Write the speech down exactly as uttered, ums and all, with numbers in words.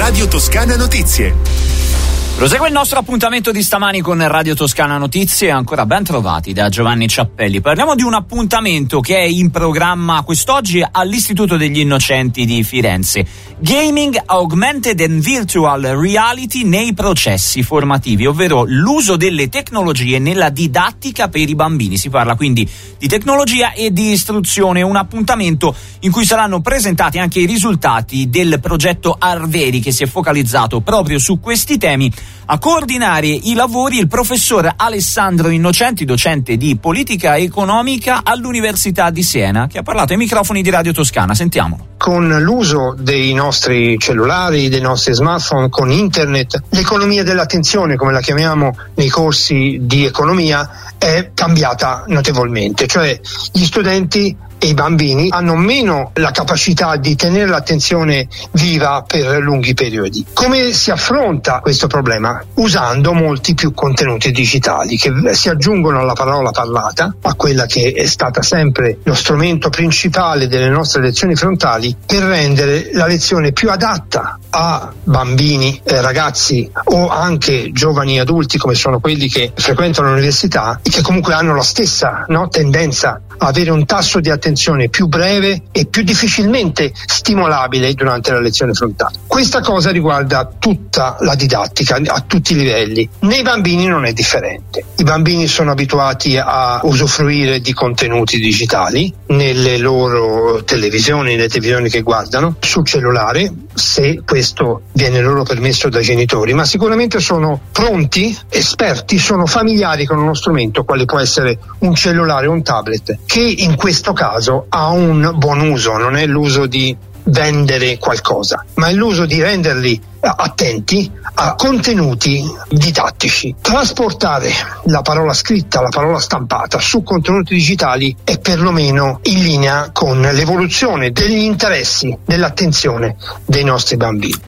Radio Toscana Notizie. Prosegue il nostro appuntamento di stamani con Radio Toscana Notizie, ancora ben trovati da Giovanni Ciappelli. Parliamo di un appuntamento che è in programma quest'oggi all'Istituto degli Innocenti di Firenze. Gaming, Augmented and Virtual Reality nei processi formativi, ovvero l'uso delle tecnologie nella didattica per i bambini. Si parla quindi di tecnologia e di istruzione, un appuntamento in cui saranno presentati anche i risultati del progetto Arveri, che si è focalizzato proprio su questi temi. A coordinare i lavori il professor Alessandro Innocenti, docente di politica economica all'Università di Siena, che ha parlato ai microfoni di Radio Toscana. Sentiamolo. Con l'uso dei nostri cellulari, dei nostri smartphone, con internet, l'economia dell'attenzione, come la chiamiamo nei corsi di economia, è cambiata notevolmente. Cioè gli studenti e i bambini hanno meno la capacità di tenere l'attenzione viva per lunghi periodi. Come si affronta questo problema? Usando molti più contenuti digitali che si aggiungono alla parola parlata, a quella che è stata sempre lo strumento principale delle nostre lezioni frontali, per rendere la lezione più adatta a bambini, eh, ragazzi o anche giovani adulti, come sono quelli che frequentano l'università e che comunque hanno la stessa no, tendenza a avere un tasso di attenzione più breve e più difficilmente stimolabile durante la lezione frontale. Questa cosa riguarda tutta la didattica a tutti i livelli. Nei bambini non è differente. I bambini sono abituati a usufruire di contenuti digitali nelle loro televisioni, nelle televisioni che guardano, sul cellulare, se questo viene loro permesso dai genitori, ma sicuramente sono pronti, esperti, sono familiari con uno strumento quale può essere un cellulare o un tablet, che in questo caso ha un buon uso, non è l'uso di vendere qualcosa, ma è l'uso di renderli attenti a contenuti didattici. Trasportare la parola scritta, la parola stampata su contenuti digitali è perlomeno in linea con l'evoluzione degli interessi, dell'attenzione dei nostri bambini.